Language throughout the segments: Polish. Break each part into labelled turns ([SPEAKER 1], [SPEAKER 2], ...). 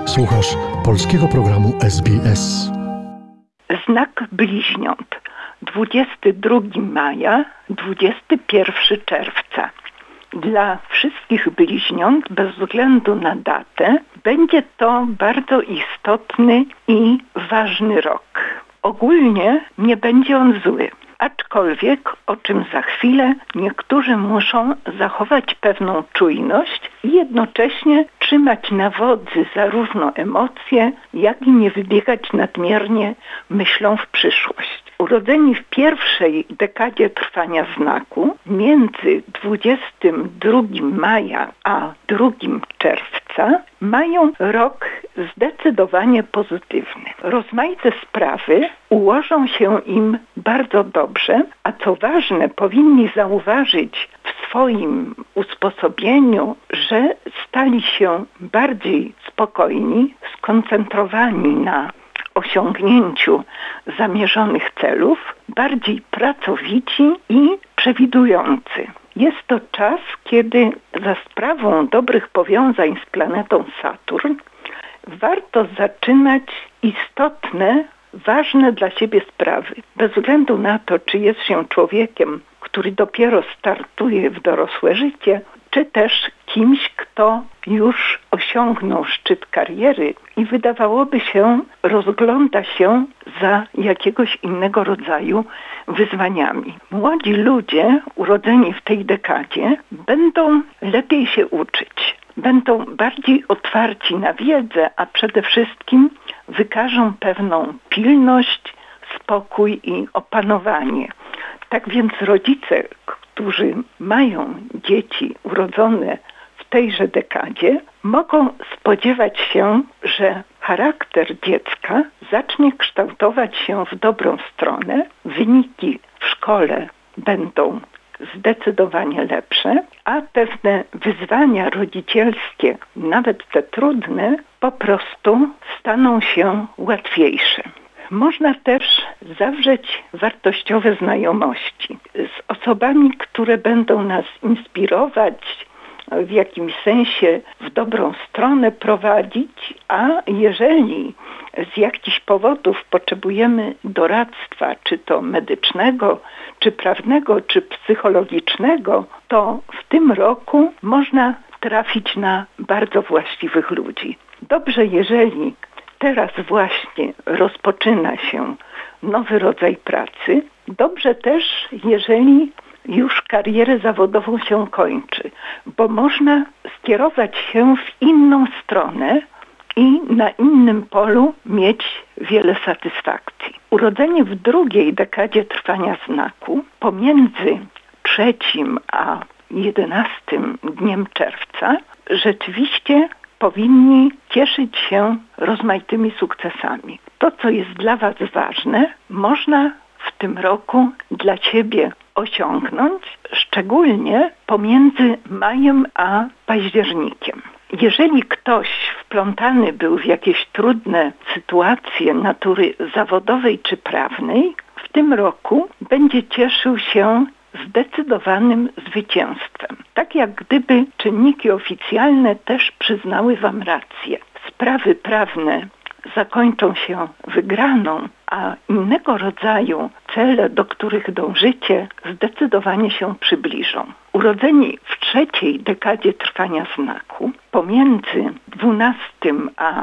[SPEAKER 1] Słuchasz polskiego programu SBS.
[SPEAKER 2] Znak bliźniąt. 22 maja, 21 czerwca. Dla wszystkich bliźniąt, bez względu na datę, będzie to bardzo istotny i ważny rok. Ogólnie nie będzie on zły. Aczkolwiek, o czym za chwilę, niektórzy muszą zachować pewną czujność i jednocześnie trzymać na wodzy zarówno emocje, jak i nie wybiegać nadmiernie myślą w przyszłość. Urodzeni w pierwszej dekadzie trwania znaku, między 22 maja a 2 czerwca, mają rok zdecydowanie pozytywny. Rozmaite sprawy ułożą się im bardzo dobrze, a co ważne, powinni zauważyć w swoim usposobieniu, że stali się bardziej spokojni, skoncentrowani na osiągnięciu zamierzonych celów, bardziej pracowici i przewidujący. Jest to czas, kiedy za sprawą dobrych powiązań z planetą Saturn warto zaczynać istotne, ważne dla siebie sprawy. Bez względu na to, czy jest się człowiekiem, który dopiero startuje w dorosłe życie, czy też kimś, kto już osiągnął szczyt kariery i wydawałoby się, rozgląda się za jakiegoś innego rodzaju wyzwaniami. Młodzi ludzie urodzeni w tej dekadzie będą lepiej się uczyć, będą bardziej otwarci na wiedzę, a przede wszystkim wykażą pewną pilność, spokój i opanowanie. Tak więc rodzice, którzy mają dzieci urodzone w tejże dekadzie, mogą spodziewać się, że charakter dziecka zacznie kształtować się w dobrą stronę, wyniki w szkole będą zdecydowanie lepsze, a pewne wyzwania rodzicielskie, nawet te trudne, po prostu staną się łatwiejsze. Można też zawrzeć wartościowe znajomości z osobami, które będą nas inspirować, w jakimś sensie w dobrą stronę prowadzić, a jeżeli z jakichś powodów potrzebujemy doradztwa, czy to medycznego, czy prawnego, czy psychologicznego, to w tym roku można trafić na bardzo właściwych ludzi. Dobrze, jeżeli teraz właśnie rozpoczyna się nowy rodzaj pracy. Dobrze też, jeżeli już karierę zawodową się kończy, bo można skierować się w inną stronę i na innym polu mieć wiele satysfakcji. Urodzenie w drugiej dekadzie trwania znaku pomiędzy 3 a 11 dniem czerwca rzeczywiście powinni cieszyć się rozmaitymi sukcesami. To, co jest dla Was ważne, można w tym roku dla Ciebie osiągnąć, szczególnie pomiędzy majem a październikiem. Jeżeli ktoś wplątany był w jakieś trudne sytuacje natury zawodowej czy prawnej, w tym roku będzie cieszył się zdecydowanym zwycięstwem. Tak jak gdyby czynniki oficjalne też przyznały Wam rację. Sprawy prawne zakończą się wygraną, a innego rodzaju cele, do których dążycie, zdecydowanie się przybliżą. Urodzeni w trzeciej dekadzie trwania znaku, pomiędzy 12 a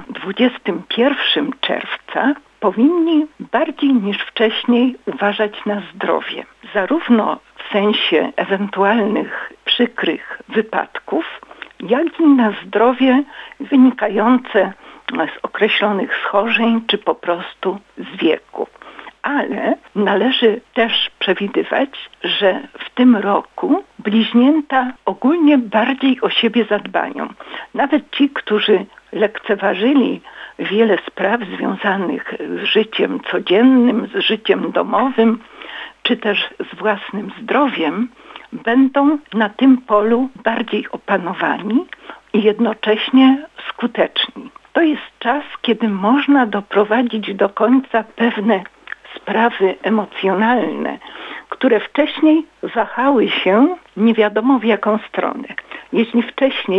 [SPEAKER 2] 21 czerwca, powinni bardziej niż wcześniej uważać na zdrowie. Zarówno w sensie ewentualnych przykrych wypadków, jak i na zdrowie wynikające z określonych schorzeń, czy po prostu z wieku. Ale należy też przewidywać, że w tym roku bliźnięta ogólnie bardziej o siebie zadbają. Nawet ci, którzy lekceważyli wiele spraw związanych z życiem codziennym, z życiem domowym, czy też z własnym zdrowiem, będą na tym polu bardziej opanowani i jednocześnie skuteczni. To jest czas, kiedy można doprowadzić do końca pewne sprawy emocjonalne, które wcześniej wahały się nie wiadomo w jaką stronę. Jeśli wcześniej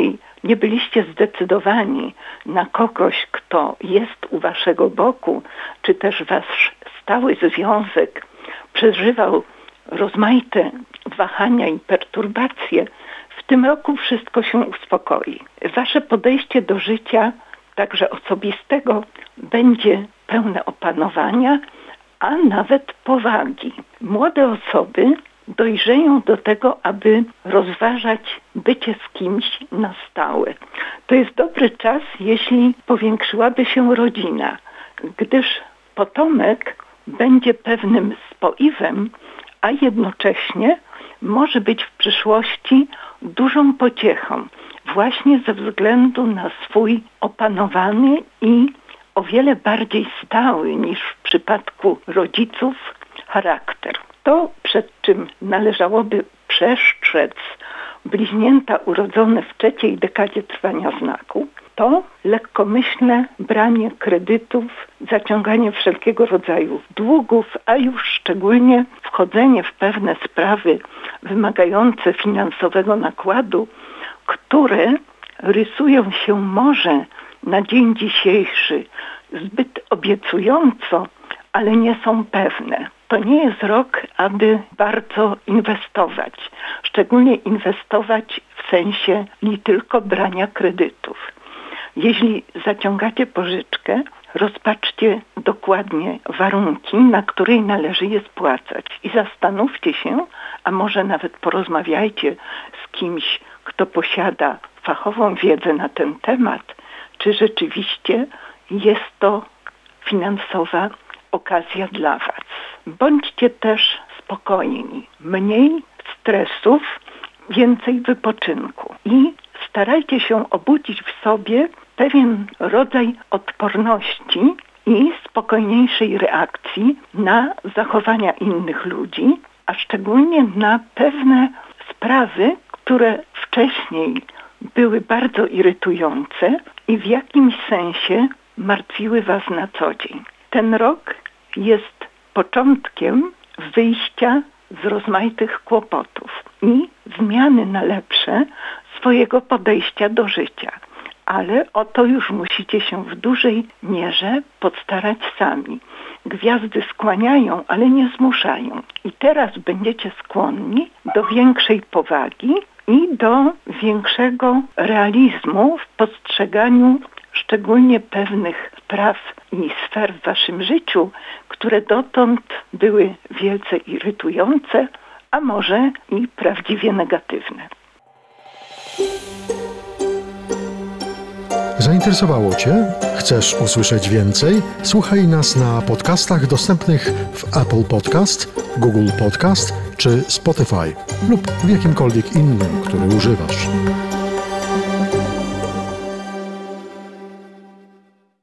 [SPEAKER 2] nie byliście zdecydowani na kogoś, kto jest u waszego boku, czy też wasz stały związek przeżywał rozmaite wahania i perturbacje, w tym roku wszystko się uspokoi. Wasze podejście do życia, także osobistego, będzie pełne opanowania, a nawet powagi. Młode osoby dojrzeją do tego, aby rozważać bycie z kimś na stałe. To jest dobry czas, jeśli powiększyłaby się rodzina, gdyż potomek będzie pewnym spoiwem, a jednocześnie może być w przyszłości dużą pociechą, właśnie ze względu na swój opanowany i o wiele bardziej stały niż w przypadku rodziców charakter. To, przed czym należałoby przestrzec bliźnięta urodzone w trzeciej dekadzie trwania znaku, to lekkomyślne branie kredytów, zaciąganie wszelkiego rodzaju długów, a już szczególnie wchodzenie w pewne sprawy wymagające finansowego nakładu, które rysują się może na dzień dzisiejszy zbyt obiecująco, ale nie są pewne. To nie jest rok, aby bardzo inwestować. Szczególnie inwestować w sensie nie tylko brania kredytów. Jeśli zaciągacie pożyczkę, rozpatrzcie dokładnie warunki, na której należy je spłacać. I zastanówcie się, a może nawet porozmawiajcie z kimś, kto posiada fachową wiedzę na ten temat, czy rzeczywiście jest to finansowa okazja dla was. Bądźcie też spokojni. Mniej stresów, więcej wypoczynku. I starajcie się obudzić w sobie pewien rodzaj odporności i spokojniejszej reakcji na zachowania innych ludzi, a szczególnie na pewne sprawy, które wcześniej były bardzo irytujące i w jakimś sensie martwiły was na co dzień. Ten rok jest początkiem wyjścia z rozmaitych kłopotów i zmiany na lepsze swojego podejścia do życia. Ale o to już musicie się w dużej mierze postarać sami. Gwiazdy skłaniają, ale nie zmuszają. I teraz będziecie skłonni do większej powagi i do większego realizmu w postrzeganiu szczególnie pewnych spraw i sfer w waszym życiu, które dotąd były wielce irytujące, a może i prawdziwie negatywne.
[SPEAKER 1] Zainteresowało cię? Chcesz usłyszeć więcej? Słuchaj nas na podcastach dostępnych w Apple Podcast, Google Podcast czy Spotify lub w jakimkolwiek innym, który używasz.